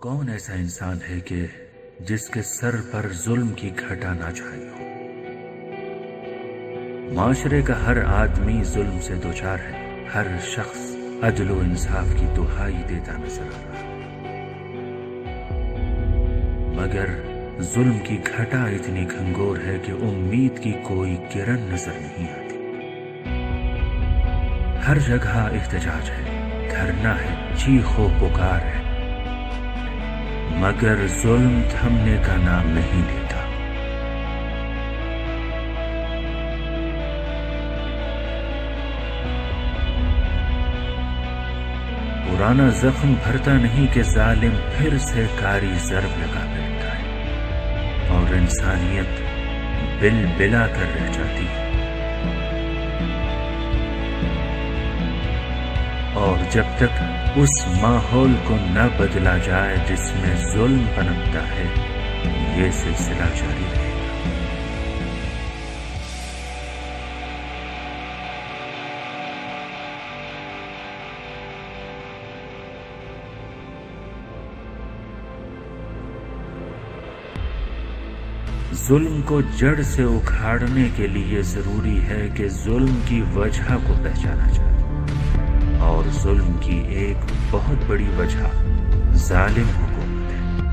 کون ایسا انسان ہے کہ جس کے سر پر ظلم کی گھٹا نہ چھائی ہو؟ معاشرے کا ہر آدمی ظلم سے دوچار ہے، ہر شخص عدل و انصاف کی دہائی دیتا نظر آ رہا ہے، مگر ظلم کی گھٹا اتنی گھنگور ہے کہ امید کی کوئی کرن نظر نہیں آتی۔ ہر جگہ احتجاج ہے، دھرنا ہے، چیخ و پکار ہے، مگر ظلم تھمنے کا نام نہیں لیتا۔ پرانا زخم بھرتا نہیں کہ ظالم پھر سے کاری ضرب لگا بیٹھتا ہے اور انسانیت بل بلا کر رہ جاتی ہے۔ اور جب تک اس ماحول کو نہ بدلا جائے جس میں ظلم پنپتا ہے، یہ سلسلہ جاری رہے گا۔ ظلم کو جڑ سے اکھاڑنے کے لیے ضروری ہے کہ ظلم کی وجہ کو پہچانا جائے، اور ظلم کی ایک بہت بڑی وجہ ظالم حکومت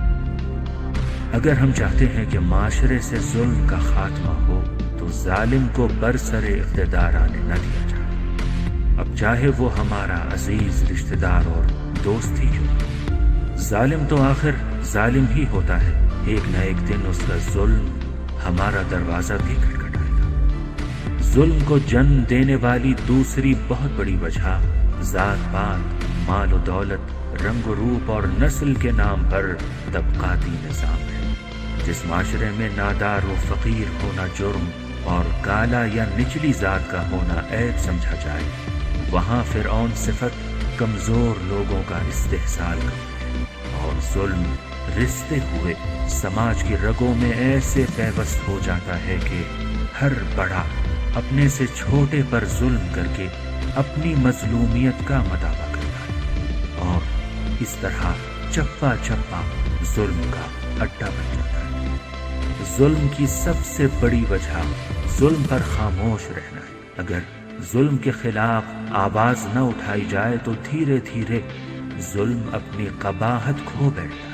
ہے۔ اگر ہم چاہتے ہیں کہ معاشرے سے ظلم کا خاتمہ ہو تو ظالم کو برسر اقتدار آنے نہ دیا جائے، اب چاہے وہ ہمارا عزیز رشتہ دار اور دوست ہی کیوں ہو۔ ظالم تو آخر ظالم ہی ہوتا ہے، ایک نہ ایک دن اس کا ظلم ہمارا دروازہ بھی کھٹکھٹائے گا۔ ظلم کو جنم دینے والی دوسری بہت بڑی وجہ ذات پات، مال و دولت، رنگ و روپ اور نسل کے نام پر طبقاتی نظام ہے۔ جس معاشرے میں نادار و فقیر ہونا جرم اور کالا یا نچلی ذات کا ہونا عیب سمجھا جائے، وہاں فرعون صفت کمزور لوگوں کا استحصال کرتے ہیں، اور ظلم رستے ہوئے سماج کی رگوں میں ایسے پیوست ہو جاتا ہے کہ ہر بڑا اپنے سے چھوٹے پر ظلم کر کے اپنی مظلومیت کا مداوع کرتا ہے، اور اس طرح چپا چپا ظلم کا اڈا بن جاتا ہے۔ ظلم کی سب سے بڑی وجہ ظلم پر خاموش رہنا ہے۔ اگر ظلم کے خلاف آواز نہ اٹھائی جائے تو دھیرے دھیرے ظلم اپنی قباحت کھو بیٹھتا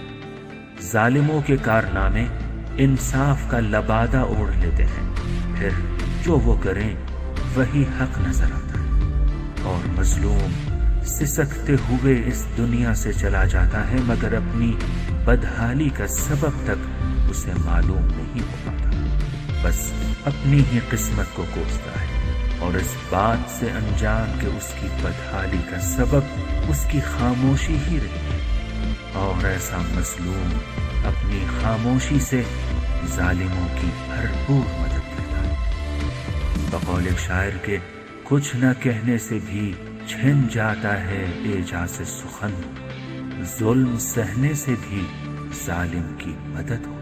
ہے۔ ظالموں کے کارنامے انصاف کا لبادہ اوڑھ لیتے ہیں، پھر جو وہ کریں وہی حق نظر آتا ہے، اور مظلوم سسکتے ہوئے اس دنیا سے چلا جاتا ہے، مگر اپنی بدحالی کا سبب تک اسے معلوم نہیں ہو پاتا، بس اپنی ہی قسمت کو کوستا ہے، اور اس بات سے انجان کہ اس کی بدحالی کا سبب اس کی خاموشی ہی رہی ہے، اور ایسا مظلوم اپنی خاموشی سے ظالموں کی بھرپور مدد کرتا ہے۔ بقول ایک شاعر کے کچھ نہ کہنے سے بھی چھن جاتا ہے اعجاز سخن، ظلم سہنے سے بھی ظالم کی مدد ہو